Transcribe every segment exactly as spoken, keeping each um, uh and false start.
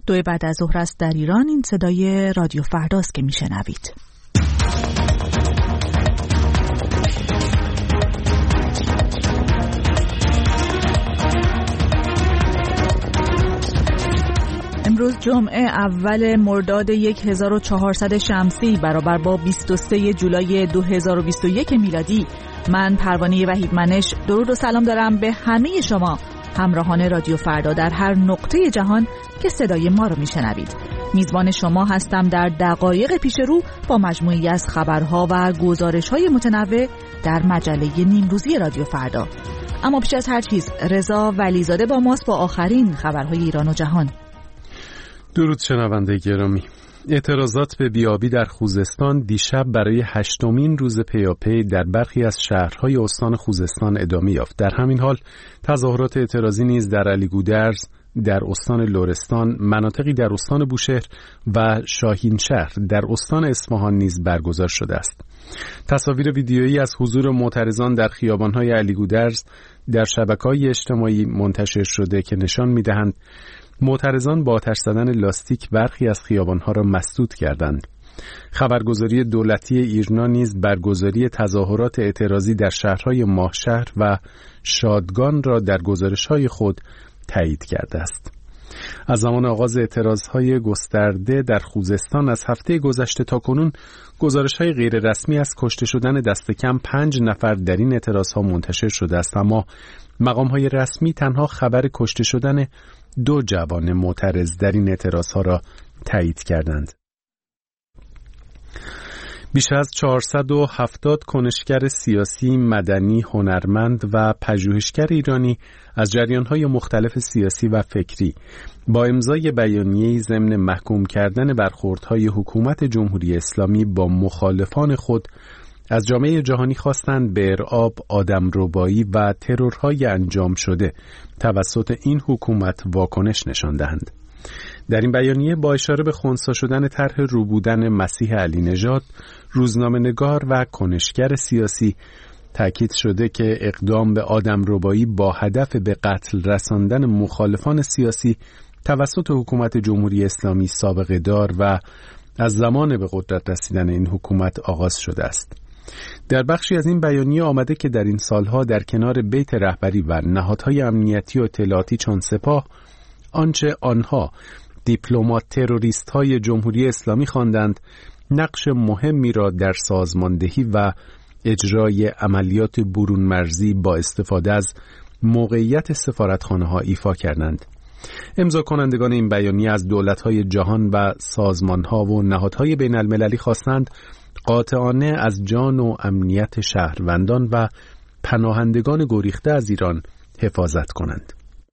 دو بعد از ظهر است در ایران. این صدای رادیو فرداست که میشنوید. امروز جمعه اول مرداد هزار و چهارصد شمسی برابر با بیست و سوم جولای دو هزار و بیست و یک میلادی. من پروانه وحیدمنش درود و سلام دارم به همه شما همراهان رادیو فردا در هر نقطه جهان که صدای ما رو میشنوید. میزبان شما هستم در دقایق پیش رو با مجموعی از خبرها و گزارش‌های متنوع در مجله نیمروزی رادیو فردا. اما پیش از هر چیز رضا ولیزاده با ماست با آخرین خبرهای ایران و جهان. درود شنونده گرامی. اعتراضات به بیابی در خوزستان دیشب برای هشتمین روز پیاپی در برخی از شهرهای استان خوزستان ادامه یافت. در همین حال تظاهرات اعتراضی نیز در علیگودرز، در استان لرستان، مناطقی در استان بوشهر و شاهینشهر در استان اصفهان نیز برگزار شده است. تصاویر ویدیویی از حضور معترضان در خیابان‌های علیگودرز در شبکه‌های اجتماعی منتشر شده که نشان می‌دهند معترضان با آتش زدن لاستیک برخی از خیابان‌ها را مسدود کردند. خبرگزاری دولتی ایرنا نیز برگزاری تظاهرات اعتراضی در شهرهای ماهشهر و شادگان را در گزارش‌های خود تایید کرده است. از زمان آغاز اعتراضهای گسترده در خوزستان از هفته گذشته تا کنون گزارش‌های غیر رسمی از کشته شدن دست کم پنج نفر در این اعتراضها منتشر شده است، اما مقام‌های رسمی تنها خبر کشته شدن دو جوان معترض در این اعتراضها را تایید کردند. بیش از چهارصد و هفتاد کنشگر سیاسی، مدنی، هنرمند و پژوهشگر ایرانی از جریان‌های مختلف سیاسی و فکری با امضای بیانیه‌ای ضمن محکوم کردن برخوردهای حکومت جمهوری اسلامی با مخالفان خود از جامعه جهانی خواستند به ارعاب، آدمربایی و ترورهای انجام شده توسط این حکومت واکنش نشان دهند. در این بیانیه با اشاره به خنثی شدن طرح روبودن مسیح علی نژاد، روزنامه‌نگار و کنشگر سیاسی تاکید شده که اقدام به آدمربایی با هدف به قتل رساندن مخالفان سیاسی توسط حکومت جمهوری اسلامی سابقه دار و از زمان به قدرت رسیدن این حکومت آغاز شده است. در بخشی از این بیانیه آمده که در این سالها در کنار بیت رهبری و نهادهای امنیتی و اطلاعاتی چون سپاه، آنچه آنها دیپلمات تروریست های جمهوری اسلامی خواندند، نقش مهمی را در سازماندهی و اجرای عملیات برون مرزی با استفاده از موقعیت سفارتخانه ها ایفا کردند. امضا کنندگان این بیانیه از دولت‌های جهان و سازمان‌ها و نهادهای بین المللی خواستند قاطعانه از جان و امنیت شهروندان و پناهندگان گریخته از ایران حفاظت کنند.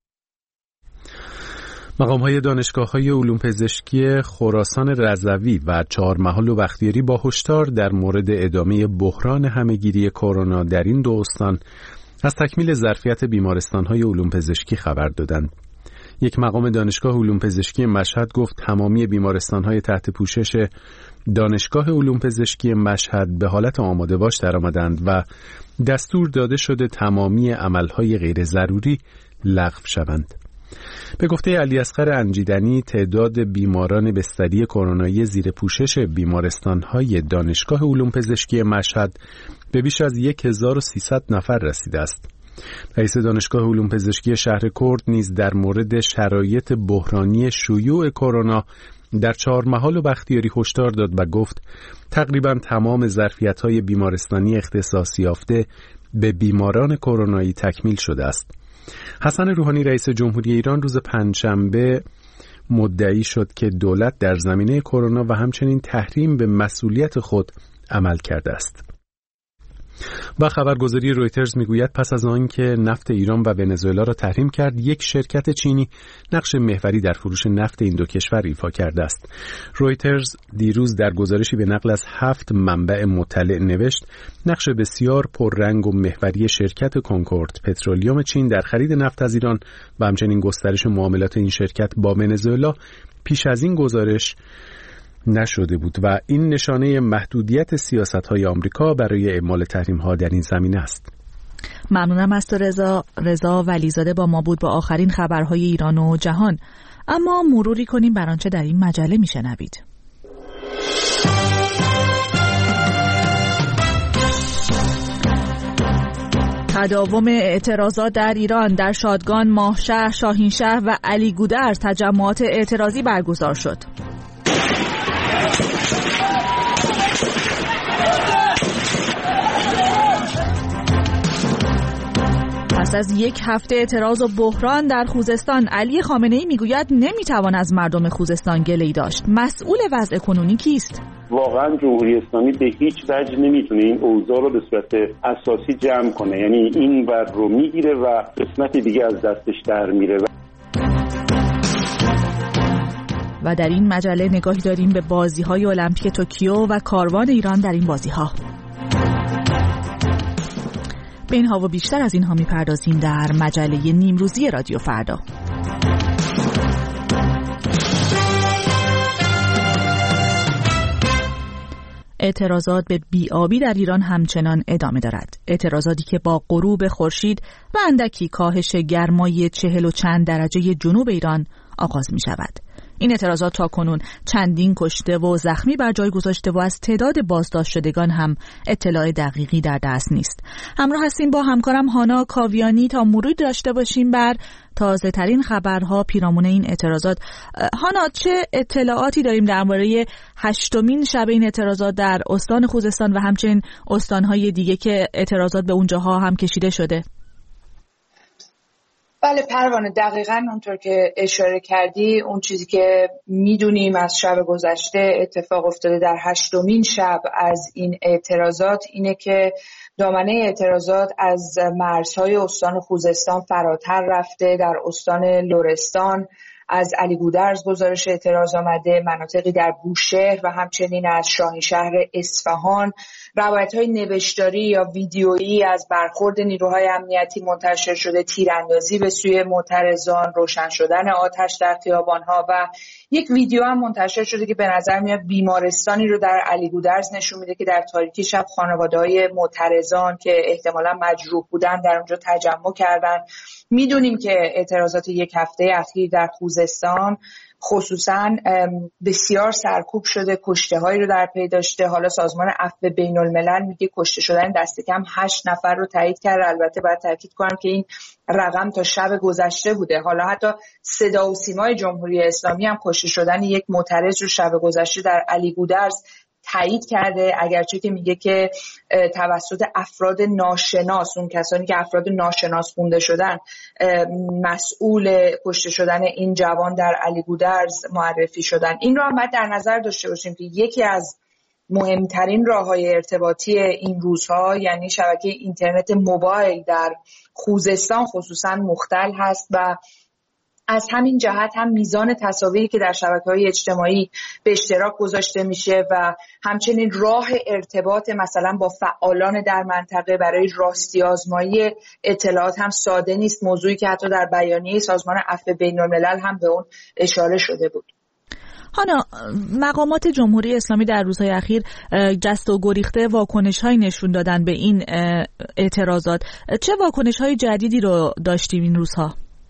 مقام‌های دانشگاه‌های علوم پزشکی خراسان رضوی و چهارمحال و بختیاری با هشدار در مورد ادامه بحران همه‌گیری کرونا در این دو استان از تکمیل ظرفیت بیمارستان‌های علوم پزشکی خبر دادند. یک مقام دانشگاه علوم پزشکی مشهد گفت تمامی بیمارستان‌های تحت پوشش دانشگاه علوم پزشکی مشهد به حالت آماده باش درآمدند و دستور داده شده تمامی عملهای غیر ضروری لغو شوند. به گفته علی اصغر انجیدنی، تعداد بیماران بستری کرونایی زیر پوشش بیمارستان‌های دانشگاه علوم پزشکی مشهد به بیش از هزار و سیصد نفر رسیده است. رئیس دانشگاه علوم پزشکی شهر کرد نیز در مورد شرایط بحرانی شیوع کرونا در چهارمحال و بختیاری هشدار داد و گفت تقریبا تمام ظرفیت‌های بیمارستانی اختصاص یافته به بیماران کرونایی تکمیل شده است. حسن روحانی رئیس جمهوری ایران روز پنجشنبه مدعی شد که دولت در زمینه کرونا و همچنین تحریم به مسئولیت خود عمل کرده است. و خبرگزاری رویترز میگوید پس از آنکه نفت ایران و ونزوئلا را تحریم کرد، یک شرکت چینی نقش محوری در فروش نفت این دو کشور ایفا کرده است. رویترز دیروز در گزارشی به نقل از هفت منبع مطلع نوشت نقش بسیار پررنگ و محوری شرکت کنکورد پترولیوم چین در خرید نفت از ایران و همچنین گسترش معاملات این شرکت با ونزوئلا پیش از این گزارش نشده بود و این نشانه محدودیت سیاست‌های آمریکا برای اعمال تحریم‌ها در این زمینه است. ممنونم از تو رضا. رضا ولیزاده با ما بود با آخرین خبرهای ایران و جهان. اما مروری کنیم بر آنچه در این مجله میشنوید. تداوم اعتراضات در ایران، در شادگان، ماهشهر، شاهینشهر و علی گودرز تجمعات اعتراضی برگزار شد. پس از یک هفته اعتراض و بحران در خوزستان، علی خامنه‌ای میگوید نمیتوان از مردم خوزستان گله‌ای داشت. مسئول وضع کنونی کیست؟ واقعا جمهوری اسلامی به هیچ وجه نمیتونه این اوضاع رو به صورت اساسی جمع کنه، یعنی این ور رو میگیره و قسمت دیگه از دستش در میره. و در این مجله نگاهی داریم به بازی‌های المپیک توکیو و کاروان ایران در این بازی‌ها. به اینها و بیشتر از اینها میپردازیم در مجله نیمروزی رادیو فردا. اعتراضات به بی‌آبی در ایران همچنان ادامه دارد. اعتراضاتی که با غروب خورشید و اندکی کاهش گرمای چهل و چند درجه جنوب ایران آغاز می شود. این اعتراضات تا کنون چندین کشته و زخمی بر جای گذاشته و از تعداد بازداشت شدگان هم اطلاع دقیقی در دست نیست. همراه هستیم با همکارم هانا کاویانی تا مروری داشته باشیم بر تازه ترین خبرها پیرامون این اعتراضات. هانا، چه اطلاعاتی داریم درباره هشتمین شب این اعتراضات در استان خوزستان و همچنین استانهای دیگه که اعتراضات به اونجاها هم کشیده شده؟ بله پروانه، دقیقاً اونطور که اشاره کردی، اون چیزی که میدونیم از شب گذشته اتفاق افتاده در هشتمین شب از این اعتراضات اینه که دامنه اعتراضات از مرزهای استان خوزستان فراتر رفته. در استان لرستان از علی گودرز گزارش اعتراض آمده، مناطقی در بوشهر و همچنین از شاهینشهر اصفهان روایت‌های نوشتاری یا ویدیویی از برخورد نیروهای امنیتی منتشر شده، تیراندازی به سوی معترضان، روشن شدن آتش در خیابان‌ها و یک ویدیو هم منتشر شده که به نظر میاد بیمارستانی رو در علی گودرز نشون میده که در تاریکی شب خانواده‌های معترضان که احتمالاً مجروح بودن در اونجا تجمع کردن. میدونیم که اعتراضات یک هفته اخیر در خوزستان خصوصا بسیار سرکوب شده، کشته هایی رو در پی داشته. حالا سازمان عفو بین الملل میگه کشته شدن دست کم هشت نفر رو تایید کرده. البته باید تاکید کنم که این رقم تا شب گذشته بوده. حالا حتی صدا و سیمای جمهوری اسلامی هم کشته شدن یک معترض رو شب گذشته در علی گودرز تایید کرده، اگرچه که میگه که توسط افراد ناشناس، اون کسانی که افراد ناشناس خونده شدن، مسئول کشته شدن این جوان در علی گودرز معرفی شدن. این رو هم باید در نظر داشته باشیم که یکی از مهمترین راه‌های ارتباطی این روزها، یعنی شبکه اینترنت موبایل در خوزستان خصوصا مختل هست و از همین جهت هم میزان تصاویری که در شبکه‌های اجتماعی به اشتراک گذاشته میشه و همچنین راه ارتباط مثلا با فعالان در منطقه برای راستی آزمایی اطلاعات هم ساده نیست، موضوعی که حتی در بیانیه سازمان عفو بین الملل هم به اون اشاره شده بود. هانا، مقامات جمهوری اسلامی در روزهای اخیر جست و گریخته واکنش‌هایی نشون دادن به این اعتراضات. چه واکنش‌های جدیدی رو داشتیم این روزها؟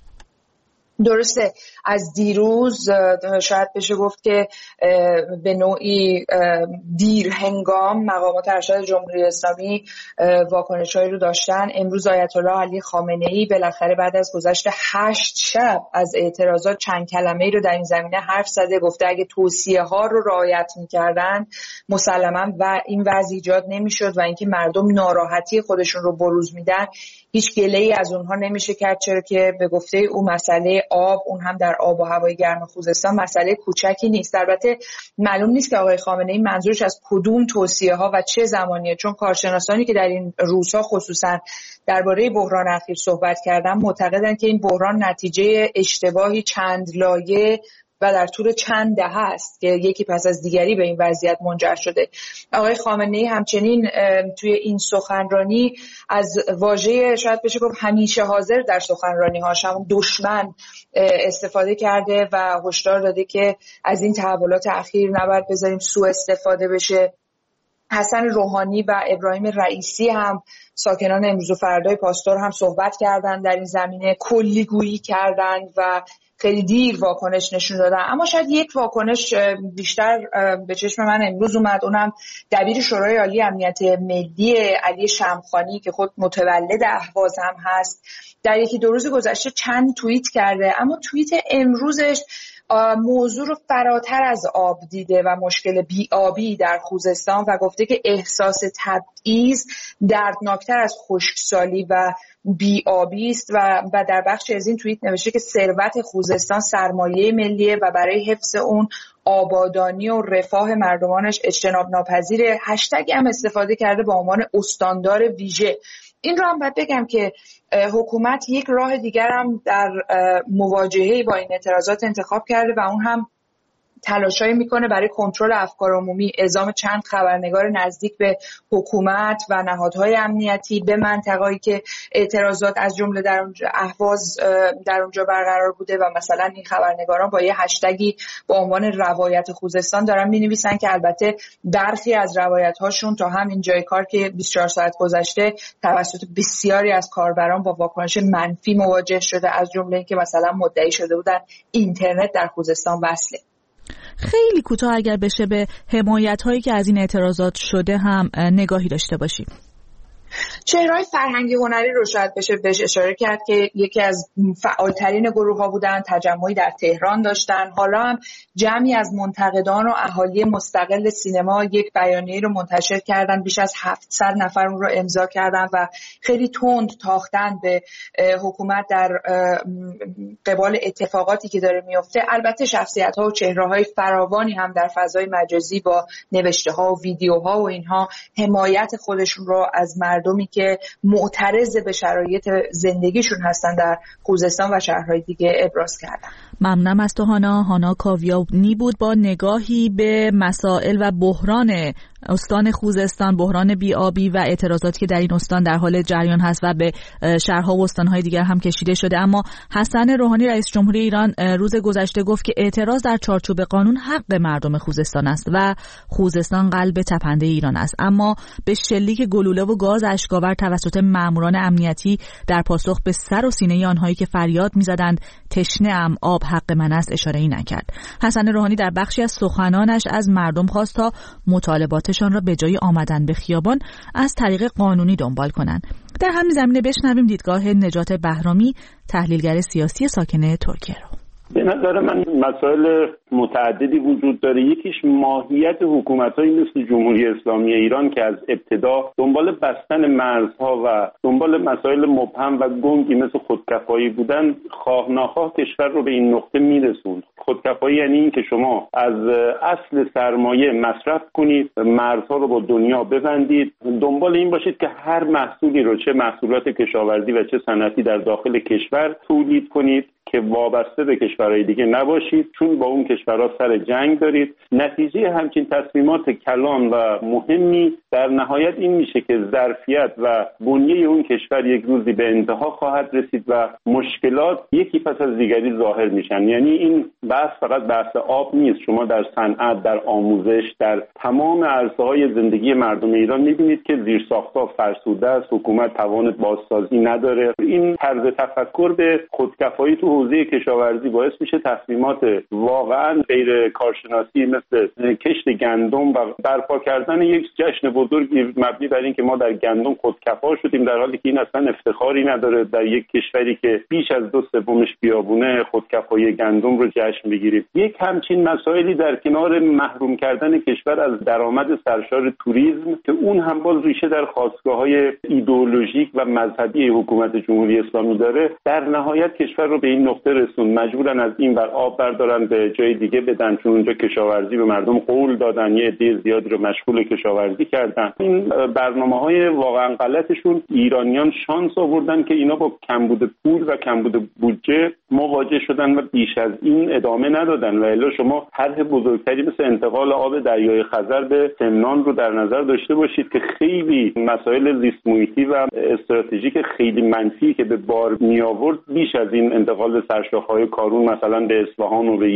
درسته، از دیروز شاید بشه گفت که به نوعی دیر هنگام مقامات ارشد جمهوری اسلامی واکنش‌هایی رو داشتن. امروز آیت الله علی خامنه‌ای بالاخره بعد از گذشت هشت شب از اعتراضات چند کلمه‌ای رو در این زمینه حرف زده، گفته اگه توصیه‌ها رو رعایت می‌کردن مسلماً و این وضع ایجاد نمی‌شد و اینکه مردم ناراحتی خودشون رو بروز میدن هیچ گله‌ای از اونها نمیشه کرد، چرا که به گفته او مسئله آب، اون هم در آب و هوای گرم خوزستان، مسئله کوچکی نیست. البته معلوم نیست که آقای خامنه‌ای منظورش از کدوم توصیه‌ها و چه زمانیه، چون کارشناسانی که در این روزها خصوصا درباره بحران اخیر صحبت کردن معتقدند که این بحران نتیجه اشتباهی چند لایه و در طول چند دهه است که یکی پس از دیگری به این وضعیت منجر شده. آقای خامنه‌ای همچنین توی این سخنرانی از واژه شاید بشه گفت همیشه حاضر در سخنرانی‌هاش، همون دشمن، استفاده کرده و هشدار داده که از این تحولات اخیر نباید بذاریم سوء استفاده بشه. حسن روحانی و ابراهیم رئیسی هم ساکنان امروز و فردای پاستور هم صحبت کردند در این زمینه، کلیگویی کردند و خیلی دیر واکنش نشون دادن. اما شاید یک واکنش بیشتر به چشم من امروز اومد، اونم دبیر شورای عالی امنیت ملی علی شمخانی که خود متولد اهواز هم هست، در یکی دو روز گذشته چند توییت کرده، اما توییت امروزش موضوع رو فراتر از آب دیده و مشکل بی‌آبی در خوزستان و گفته که احساس تبعیض دردناکتر از خشکسالی و بی‌آبی است و و در بخش از این توییت نوشته که ثروت خوزستان سرمایه ملیه و برای حفظ اون آبادانی و رفاه مردمانش اجتناب ناپذیره. هشتگ هم استفاده کرده با عنوان استاندار ویژه. این رو هم باید بگم که حکومت یک راه دیگر هم در مواجهه با این اعتراضات انتخاب کرده و اون هم تلاشایی میکنه برای کنترل افکار عمومی، اعزام چند خبرنگار نزدیک به حکومت و نهادهای امنیتی به منطقه‌ای که اعتراضات از جمله در اونجا اهواز در اونجا برقرار بوده و مثلا این خبرنگاران با یه هشتگی با عنوان روایت خوزستان دارن می‌نویسن که البته برخی از روایت‌هاشون تا همین جای کار که بیست و چهار ساعت گذشته توسط بسیاری از کاربران با واکنش منفی مواجه شده، از جمله اینکه مثلا مدعی شده بودن اینترنت در خوزستان وصله. خیلی کوتاه اگر بشه به حمایت هایی که از این اعتراضات شده هم نگاهی داشته باشیم. چهره‌های فرهنگی هنری رو شاید بشه بهش اشاره کرد که یکی از فعالترین گروه‌ها بودن، تجمعی در تهران داشتن. حالا هم جمعی از منتقدان و اهالی مستقل سینما یک بیانیه رو منتشر کردن، بیش از هفتصد نفر اون رو امضا کردن و خیلی تند تاختن به حکومت در قبال اتفاقاتی که داره میفته. البته شخصیت‌ها و چهره‌های فراوانی هم در فضای مجازی با نوشته‌ها و ویدیوها و اینها حمایت خودشون رو از مردمی که معترض به شرایط زندگیشون هستن در خوزستان و شهرهای دیگه ابراز کردن. ممنونم از تو هانا. هانا کاویانی بود با نگاهی به مسائل و بحران استان خوزستان، بحران بی‌آبی و اعتراضاتی که در این استان در حال جریان هست و به شهرها و استانهای دیگر هم کشیده شده. اما حسن روحانی رئیس جمهوری ایران روز گذشته گفت که اعتراض در چارچوب قانون حق مردم خوزستان است و خوزستان قلب تپنده ایران است، اما به شلیک گلوله و گاز اشک‌آور توسط ماموران امنیتی در پاسخ به سر و سینه آنهایی که فریاد می‌زدند تشنه ام، آب حق من است اشاره‌ای نکرد. حسن روحانی در بخشی از سخنانش از مردم خواست تا مطالباتشان را به جای آمدن به خیابان از طریق قانونی دنبال کنند. در همین زمینه بشنویم دیدگاه نجات بهرامی، تحلیلگر سیاسی ساکن ترکیه رو. به نظر من مسائل متعددی وجود داره. یکیش ماهیت حکومت‌هایی مثل جمهوری اسلامی ایران که از ابتدا دنبال بستن مرزها و دنبال مسائل مبهم و گنگی مثل خودکفایی بودن، خواه ناخواه کشور رو به این نقطه میرسوند. خودکفایی یعنی این که شما از اصل سرمایه مصرف کنید، مرزها رو با دنیا ببندید، دنبال این باشید که هر محصولی رو، چه محصولات کشاورزی و چه صنعتی، در داخل کشور تولید کنید که وابسته به کشورهای دیگه نباشید، چون با اون کشورها سر جنگ دارید. نتیجه همچین تصمیمات کلان و مهمی در نهایت این میشه که ظرفیت و بنیه اون کشور یک روزی به انتها خواهد رسید و مشکلات یکی پس از دیگری ظاهر میشن. یعنی این بحث فقط بحث آب نیست. شما در صنعت، در آموزش، در تمام عرصه‌های زندگی مردم ایران میبینید که زیرساخت‌ها فرسوده است، حکومت توان بازسازی نداره. این طرز تفکر به خودکفایی تو حوزه کشاورزی باعث میشه تصمیمات واقعا غیر کارشناسی مثل کشت گندم و برپا کردن یک جشن بزرگی مبنی بر این که ما در گندم خودکفا شدیم، در حالی که این اصلا افتخاری نداره در یک کشوری که بیش از دو سومش بیابونه خودکفایی گندم رو جشن بگیریم. یک همچین مسائلی در کنار محروم کردن کشور از درآمد سرشار توریسم که اون هم باز ریشه در خاستگاه‌های ایدئولوژیک و مذهبی حکومت جمهوری اسلامی داره، در نهایت کشور رو به این نقطه رسون. مجبورن از این ور آب بردارن به جای دیگه بدن، چون اونجا کشاورزی به مردم قول دادن، یه عده زیادی رو مشغول کشاورزی کردن. این برنامه‌های واقعا غلطشون ایرانیان شانس آوردن که اینا با کمبود پول و کمبود بودجه مواجه شدن و بیش از این ادامه ندادن. و الا شما طرح بزرگتری مثل انتقال آب دریای خزر به سمنان رو در نظر داشته باشید که خیلی مسائل زیست محیطی و استراتژیک خیلی منفی که به بار می آورد بیش از این انتقال سرشاخه‌های کارون مثلا به اصفهان و به یزد و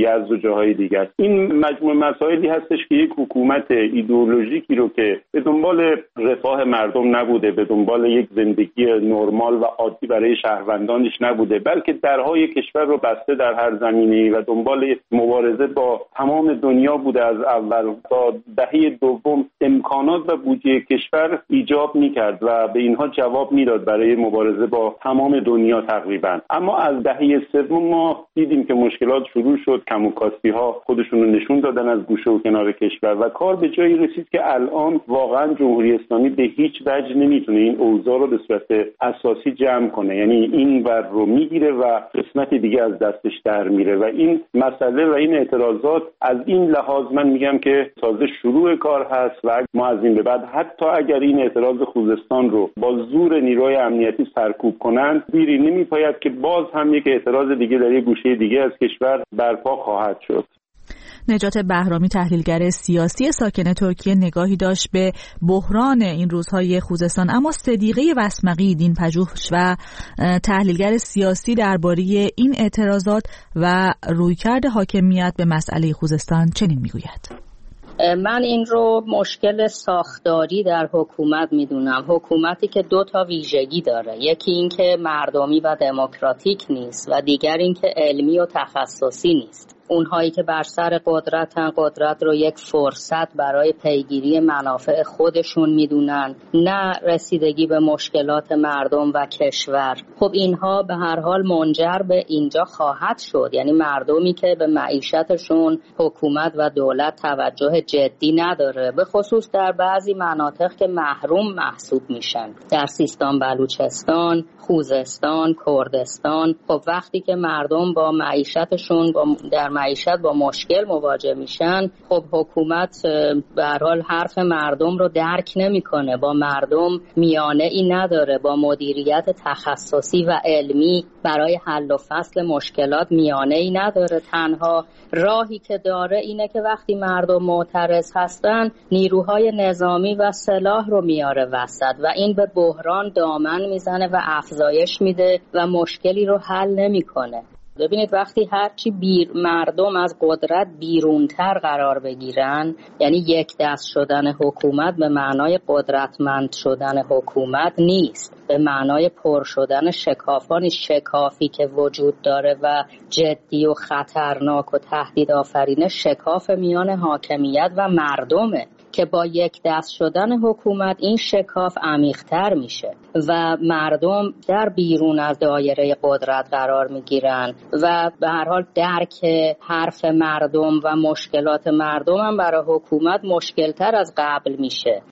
جاهای دیگه است. این مجموع مسائلی هستش که یک حکومت ایدئولوژیکی رو که به دنبال رفاه مردم نبوده، به دنبال یک زندگی نرمال و عادی برای شهروندانش نبوده، بلکه درهای کشور رو بسته در هر زمینه‌ای و دنبال مبارزه با تمام دنیا بوده. از اول تا دهه دوم امکانات و بودجه کشور ایجاب می‌کرد و به اینها جواب میداد برای مبارزه با تمام دنیا تقریبا. اما از دهه سوم ما دیدیم که مشکلات شروع شد، کم و کاستی‌ها خودشون رو نشون دادن از گوشه و کنار کشور و کار به جایی رسید که الان واقعا جمهوری اسلامی به هیچ وجه نمیتونه این اوضاع رو به صورت اساسی جمع کنه. یعنی این ور رو میگیره و قسمت دیگه از دستش در میره و این مسئله و این اعتراضات از این لحاظ من میگم که تازه شروع کار هست و ما از این به بعد حتی اگر این اعتراض خوزستان رو با زور نیروی امنیتی سرکوب کنن دیری نمیپاید که باز هم یک اعتراض دیگه در یک گوشه دیگه از کشور برپا خواهد شد. نجات بهرامی، تحلیلگر سیاسی ساکن ترکیه، نگاهی داشت به بحران این روزهای خوزستان. اما صدیقه وسمقی، دینپژوه و تحلیلگر سیاسی درباره این اعتراضات و رویکرد حاکمیت به مسئله خوزستان چنین میگوید: من این رو مشکل ساختاری در حکومت میدونم. حکومتی که دو تا ویژگی داره، یکی این که مردمی و دموکراتیک نیست و دیگر این که علمی و تخصصی نیست. اونهایی که بر سر قدرتن، قدرت رو یک فرصت برای پیگیری منافع خودشون میدونن، نه رسیدگی به مشکلات مردم و کشور. خب اینها به هر حال منجر به اینجا خواهد شد. یعنی مردمی که به معیشتشون حکومت و دولت توجه جدی نداره، به خصوص در بعضی مناطق که محروم محسوب میشن، در سیستان، بلوچستان، خوزستان، کردستان. خب وقتی که مردم با معیشتشون با در معیشت با مشکل مواجه میشن، خب حکومت به هر حال حرف مردم رو درک نمیکنه، با مردم میانه ای نداره، با مدیریت تخصصی و علمی برای حل و فصل مشکلات میانه ای نداره. تنها راهی که داره اینه که وقتی مردم معترض هستن نیروهای نظامی و سلاح رو میاره وسط و این به بحران دامن میزنه و افزایش میده و مشکلی رو حل نمیکنه. ببینید وقتی هرچی بیر مردم از قدرت بیرونتر قرار بگیرن، یعنی یک دست شدن حکومت به معنای قدرتمند شدن حکومت نیست، به معنای پر شدن شکافان شکافی که وجود داره و جدی و خطرناک و تهدید آفرینه شکاف میان حاکمیت و مردمه که با یک دست شدن حکومت این شکاف عمیق‌تر میشه و مردم در بیرون از دایره قدرت قرار میگیرن و به هر حال درک حرف مردم و مشکلات مردم هم برای حکومت مشکل‌تر از قبل میشه.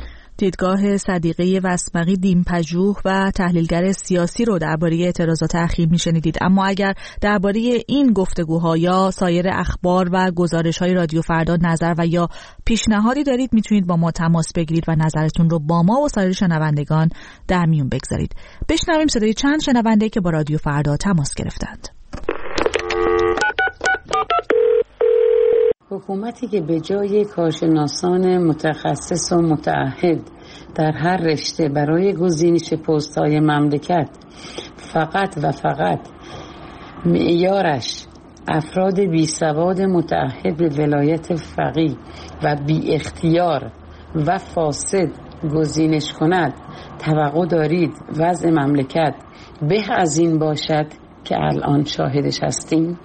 دیدگاه صدیقه وسمقی، دینپژوه و تحلیلگر سیاسی رو درباره اعتراضات اخیر میشنیدید. اما اگر درباره این گفتگوها یا سایر اخبار و گزارش‌های رادیو فردا نظر و یا پیشنهادی دارید میتونید با ما تماس بگیرید و نظرتون رو با ما و سایر شنوندگان در میون بگذارید. بشنویم صدای چند شنونده که با رادیو فردا تماس گرفتند. حکومتی که به جای کارشناسان متخصص و متعهد در هر رشته برای گزینش پست‌های مملکت فقط و فقط معیارش افراد بی سواد متعهد به ولایت فقیه و بی اختیار و فاسد گزینش کند، توقع دارید وضع مملکت به از این باشد که الان شاهدش هستیم؟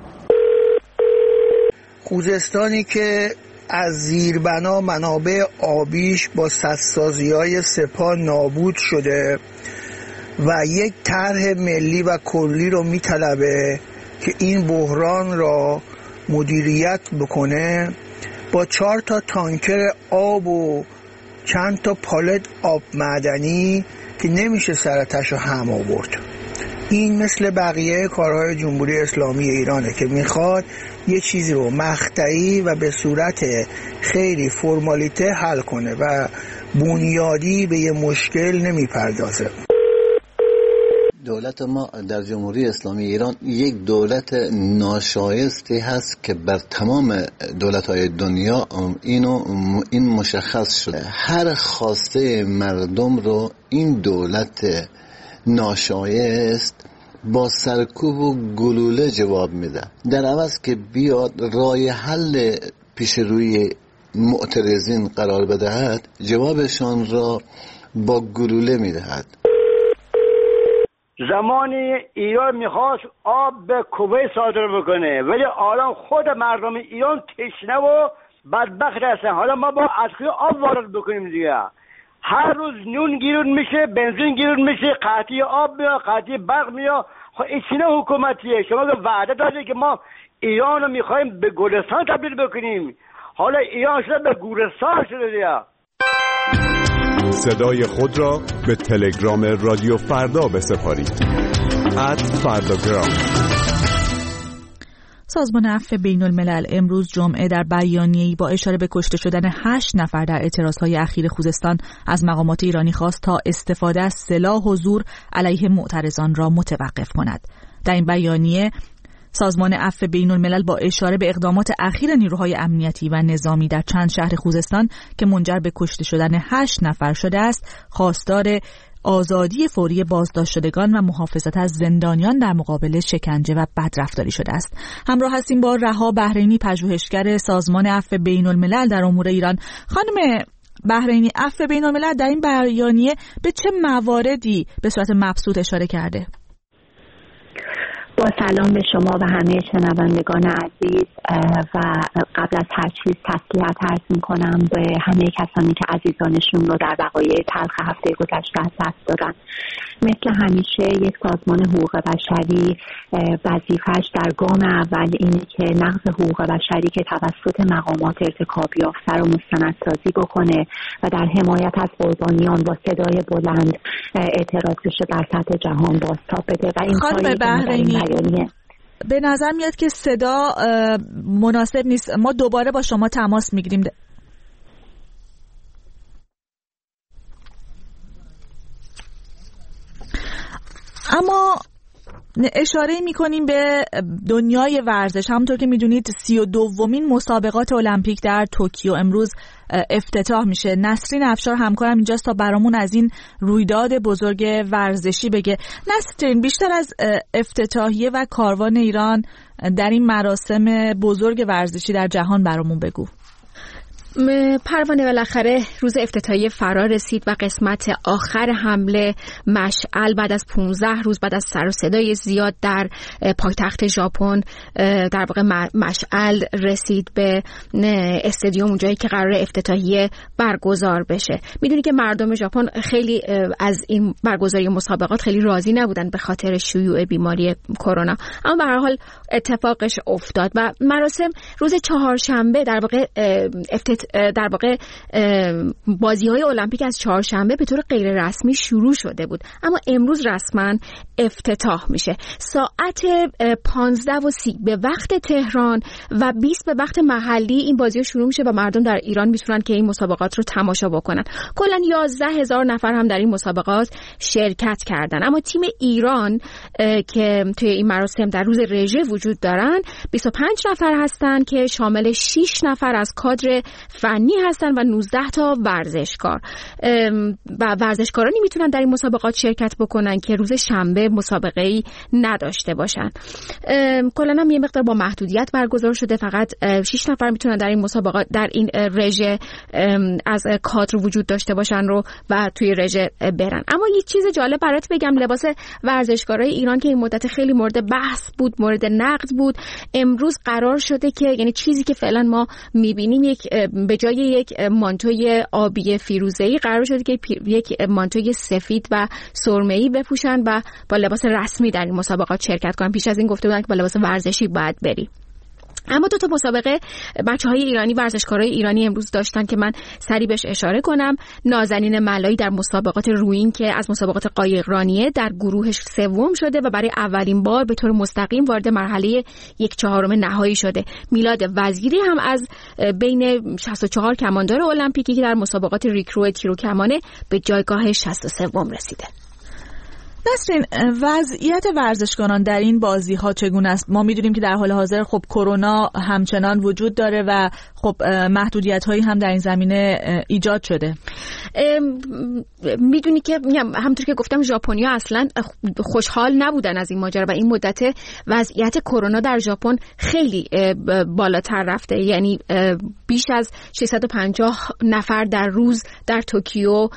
خوزستانی که از زیربنا منابع آبیش با سدسازی‌های سپاه نابود شده و یک طرح ملی و کلی رو میطلبه که این بحران را مدیریت بکنه، با چهار تا تانکر آب و چند تا پالت آب معدنی که نمیشه سرتش رو هم آورد. این مثل بقیه کارهای جمهوری اسلامی ایرانه که میخواد یه چیزی رو مقطعی و به صورت خیلی فرمالیته حل کنه و بنیادی به یه مشکل نمیپردازه. دولت ما در جمهوری اسلامی ایران یک دولت ناشایستی هست که بر تمام دولت‌های دنیا اینو این مشخص شده. هر خواسته مردم رو این دولت ناشایست با سرکوب و گلوله جواب میده، در عوض که بیاد راه حل پیش روی معترضین قرار بدهد جوابشان را با گلوله میدهد. زمانی ایران میخواست آب به کویت صادر بکنه ولی الان خود مردم ایران تشنه و بدبخت هستن. حالا ما با ادخیه آب وارد بکنیم دیگه. هر روز نون گیرون میشه، بنزین گیرون میشه، قطعی آب میاد، قطعی برق میاد. خب این چه حکومتیه؟ شما وعده داده که ما ایران رو میخوایم به گلستان تبدیل بکنیم، حالا ایران شده به گورستان شده دیگه. صدای خود را به تلگرام رادیو فردا بسپارید. ات فرداگرام. سازمان عفو بین الملل امروز جمعه در بیانیه‌ای با اشاره به کشته شدن هشت نفر در اعتراضهای اخیر خوزستان از مقامات ایرانی خواست تا استفاده از سلاح و زور علیه معترضان را متوقف کند. در این بیانیه سازمان عفو بین الملل با اشاره به اقدامات اخیر نیروهای امنیتی و نظامی در چند شهر خوزستان که منجر به کشته شدن هشت نفر شده است، خواستار آزادی فوری بازداشت شدگان و محافظت از زندانیان در مقابل شکنجه و بدرفتاری شده است. همراه هستیم با رها بحرینی، پژوهشگر سازمان عفو بین الملل در امور ایران. خانم بحرینی، عفو بین الملل در این بیانیه به چه مواردی به صورت مبسوط اشاره کرده؟ با سلام به شما و همه شنوندگان عزیز و قبل از هر چیز تسلیت عرض می‌کنم به همه کسانی که عزیزانشون رو در وقایع تلخ هفته گذشته از دست دادن. مثل همیشه یک سازمان حقوق بشری وظیفه‌اش در گام اول اینه که نقض حقوق بشری که توسط مقامات ارتکاب یافته رو مستندسازی بکنه و در حمایت از قربانیان با صدای بلند اعتراضش رو در سطح جهان بازتاب بده و این خانم بحرینی، به نظر میاد که صدا مناسب نیست. ما دوباره با شما تماس میگیریم. اما اشاره میکنیم به دنیای ورزش. همونطور که میدونید سی و دومین مسابقات المپیک در توکیو امروز افتتاح میشه. نسرین افشار همکارم اینجاست تا برامون از این رویداد بزرگ ورزشی بگه. نسرین، بیشتر از افتتاحیه و کاروان ایران در این مراسم بزرگ ورزشی در جهان برامون بگو. پروانه، بالاخره روز افتتاحیه فرا رسید و قسمت آخر حمله مشعل بعد از پانزده روز بعد از سر و صدای زیاد در پایتخت ژاپن در واقع مشعل رسید به استادیوم، اونجایی که قرار افتتاحیه برگزار بشه. میدونی که مردم ژاپن خیلی از این برگزاری مسابقات خیلی راضی نبودن به خاطر شیوع بیماری کرونا، اما به هر حال اتفاقش افتاد و مراسم روز چهارشنبه در واقع افتتاح در واقع بازی‌های المپیک از چهارشنبه به طور غیر رسمی شروع شده بود، اما امروز رسما افتتاح میشه. ساعت پانزده و سی به وقت تهران و بیست به وقت محلی این بازی‌ها شروع میشه و مردم در ایران میتونن که این مسابقات رو تماشا بکنن. کلاً یازده هزار نفر هم در این مسابقات شرکت کردن، اما تیم ایران که توی این مراسم در روز رژه وجود دارن بیست و پنج نفر هستن که شامل شش نفر از کادر فنی هستن و نوزده تا ورزشکار و ورزشکارانی میتونن در این مسابقات شرکت بکنن که روز شنبه مسابقه‌ای نداشته باشن. کلاً هم یه مقدار با محدودیت برگزار شده، فقط شش نفر میتونن در این مسابقات در این رژه از کادر وجود داشته باشن رو و توی رژه برن. اما یه چیز جالب برات بگم، لباس ورزشکارای ایران که این مدت خیلی مورد بحث بود، مورد نقد بود، امروز قرار شده که یعنی چیزی که فعلا ما میبینیم یک به جای یک مانتوی آبی فیروزه‌ای قرار شده که یک مانتوی سفید و سرمه‌ای بپوشن و با لباس رسمی در این مسابقات شرکت کنن. پیش از این گفته بودن که با لباس ورزشی باید بری. اما دو تا مسابقه بچه‌های ایرانی، ورزشکارای ایرانی امروز داشتن که من سری بهش اشاره کنم. نازنین ملایی در مسابقات روئینگ که از مسابقات قایقرانیه در گروهش سوم شده و برای اولین بار به طور مستقیم وارد مرحله یک چهارم نهایی شده. میلاد وزیری هم از بین شصت و چهار کماندار المپیکی که در مسابقات ریکرو تیروکمانه به جایگاه شصت و سه رسیده. نسرین، وضعیت ورزشکاران در این بازی‌ها چگونه است؟ ما می‌دونیم که در حال حاضر خب کرونا همچنان وجود داره و خب محدودیت هایی هم در این زمینه ایجاد شده. میدونی که همونطور که گفتم ژاپنیا اصلا خوشحال نبودن از این ماجرا و این مدت وضعیت کرونا در ژاپن خیلی بالاتر رفته، یعنی بیش از ششصد و پنجاه نفر در روز در توکیو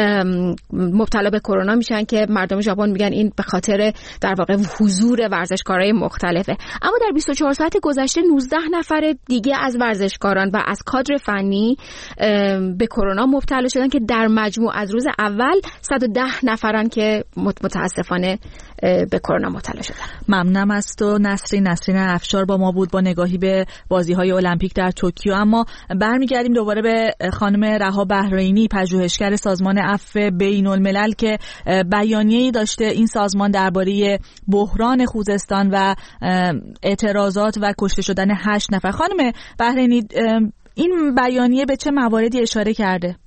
مبتلا به کرونا میشن که مردم ژاپن میگن این به خاطر در واقع حضور ورزشکارای مختلفه. اما در بیست و چهار ساعت گذشته نوزده نفر دیگه از ورزشکاران و از کادر فنی به کرونا مبتلا شدن که در مجموع از روز اول صد و ده نفرن که متاسفانه به کرونا مبتلا شدن. ممنونم از تو نسرین. نسرین افشار با ما بود با نگاهی به بازی‌های المپیک در توکیو. اما برمیگردیم دوباره به خانم رها بهرینی، پژوهشگر سازمان عفو بین‌الملل که بیانیه‌ای داشته این سازمان درباره بحران خوزستان و اعتراضات و کشته شدن هشت نفر. خانم بهرینی، این بیانیه به چه مواردی اشاره کرده؟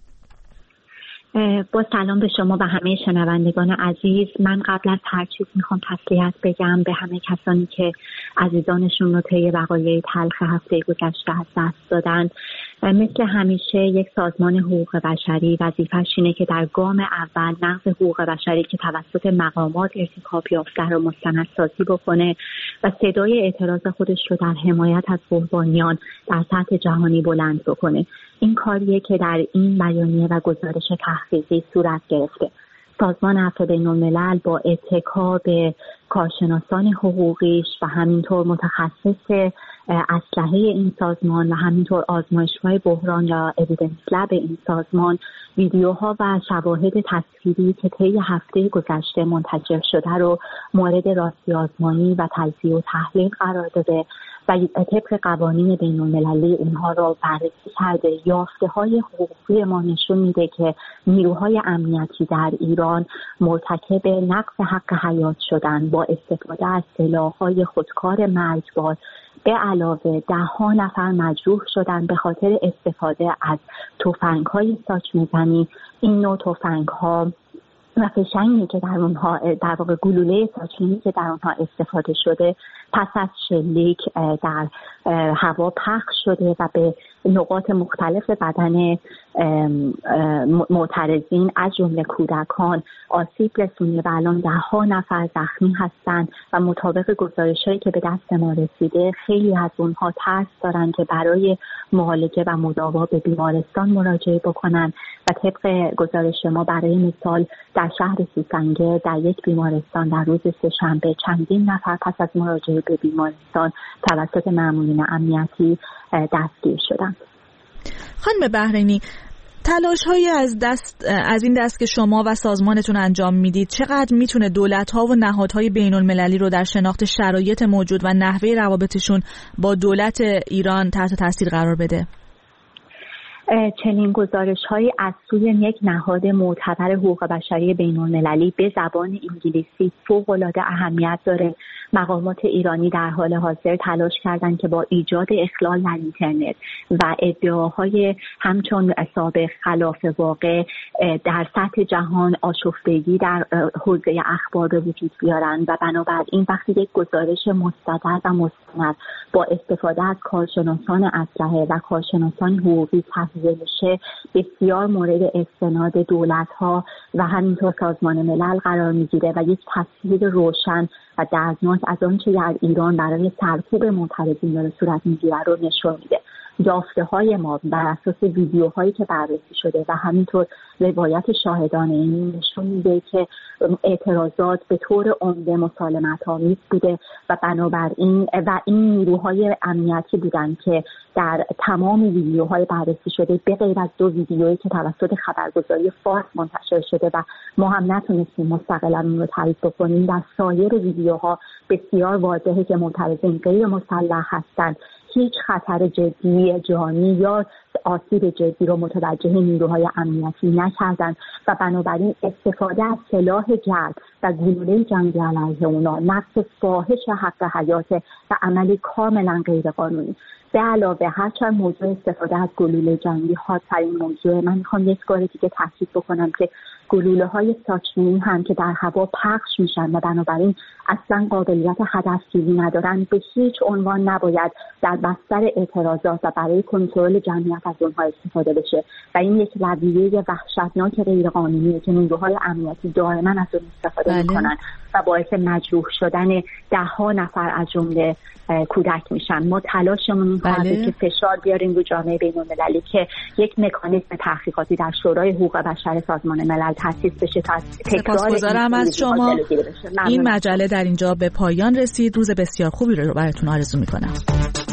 با سلام به شما و همه شنوندگان عزیز. من قبل از هر چیز میخوام تسلیت بگم به همه کسانی که عزیزانشون رو طی وقایع تلخ هفته گذشته از دست دادن. مثل همیشه یک سازمان حقوق بشری وظیفه‌اش اینه که در گام اول نقض حقوق بشری که توسط مقامات ارتکاب یافته رو مستندسازی بکنه و صدای اعتراض خودش رو در حمایت از قربانیان در سطح جهانی بلند بکنه. این کاریه که در این بیانیه و گزارش تحقیقی صورت گرفته. سازمان عفو بین‌الملل با اتکا به کارشناسان حقوقیش و همینطور متخصص اسلحه این سازمان و همینطور آزمایشگاه بحران یا اویدنس لب این سازمان ویدیوها و شواهد تصویری که طی هفته گذشته منتشر شده رو مورد راستی آزمایی و تجزیه و تحلیل قرار داده و طبق قوانین بین‌المللی اونها رو بررسی کرده. یافته‌های حقوقی ما نشون میده که نیروهای امنیتی در ایران مرتکب نقض حق حیات شدن با استفاده از سلاح‌های خودکار مرگبار، به علاوه ده ها نفر مجروح شدن به خاطر استفاده از تفنگ‌های ساچمه‌زنی. این نوع تفنگ‌ها و فشنگی که در اونها در واقع گلوله ساچمه‌ای که در اونها استفاده شده پس از شلیک در هوا پخش شده و به نقاط مختلف بدن معترضین از جمله کودکان آسیب رسونده و الان ده ها نفر زخمی هستند و مطابق گزارش‌هایی که به دست ما رسیده خیلی از اونها ترس دارن که برای معالجه و مداوا به بیمارستان مراجعه بکنن و طبق گزارش ما برای مثال در شهر سوسنگه در یک بیمارستان در روز سه‌شنبه چندین نفر پس از مراجعه به بیمارستان توسط مامورین امنیتی دستگیر شدند. خانم بهرینی، تلاش‌هایی از دست از این دست که شما و سازمانتون انجام میدید چقدر میتونه دولت‌ها و نهادهای بین‌المللی رو در شناخت شرایط موجود و نحوه روابطشون با دولت ایران تحت تاثیر قرار بده؟ چنین گزارش‌هایی از سوی یک نهاد معتبر حقوق بشری بین‌المللی به زبان انگلیسی فوق‌العاده اهمیت داره. مقامات ایرانی در حال حاضر تلاش کردند که با ایجاد اخلال در اینترنت و ادعاهای همچون سابق خلاف واقع در سطح جهان آشفتگی در حوزه اخبار به وجود بیارن و بنابراین وقتی یک گزارش مستند و مستند با استفاده از کارشناسان اسلحه و کارشناسان حقوقی تهیه میشه بسیار مورد استناد دولت‌ها و همینطور سازمان ملل قرار میگیره و یک تصویر روشن و دردناک از آنچه در ایران برای سرکوب معترضین داره صورت میگیره رو نشون میده. یافته‌های ما بر اساس ویدیوهایی که بررسی شده و همینطور روایت شاهدان این نشون میده که اعتراضات به طور عمده مسالمت‌آمیز بوده و بنابراین و این نیروهای امنیتی بودن که در تمام ویدیوهای بررسی شده به غیر از دو ویدیویی که توسط خبرگزاری فارس منتشر شده و ما هم نتونستیم مستقلاً اون رو تعریف بکنیم، در سایر ویدیوها بسیار واضحه که معترضین غیر مسلح هستند، هیچ خطر جدی جانی یا آسیب جدی رو متوجه نیروهای امنیتی نکردند و بنابراین استفاده از سلاح گرد و گلوله جنگی علیه اونا نقض فاحش حق حیات و عملی کاملا غیر قانونی. به علاوه هرچند موضوع استفاده از گلوله جنگی حادترین موضوع، من میخوام یک بار دیگه تاکید بکنم که گلوله های ساچمه‌ای هم که در هوا پخش میشن و بنابراین اصلا قابلیت هدفگیری ندارن به هیچ عنوان نباید در بستر اعتراضات و برای کنترل جمعیت از اونها استفاده بشه و این یک رویه وحشتناک غیرقانونیه که نیروهای امنیتی دائما از اون استفاده بله. میکنن و باعث مجروح شدن ده ها نفر از جمله کودک میشن. ما تلاشمون این بله. که فشار بیاریم رو جامعه بین‌المللی که یک مکانیزم تحقیقاتی در شورای حقوق بشر سازمان ملل تأسیس بشه تا سپاسگزارم از شما. این مجله در اینجا به پایان رسید. روز بسیار خوبی رو براتون آرزو میکنم.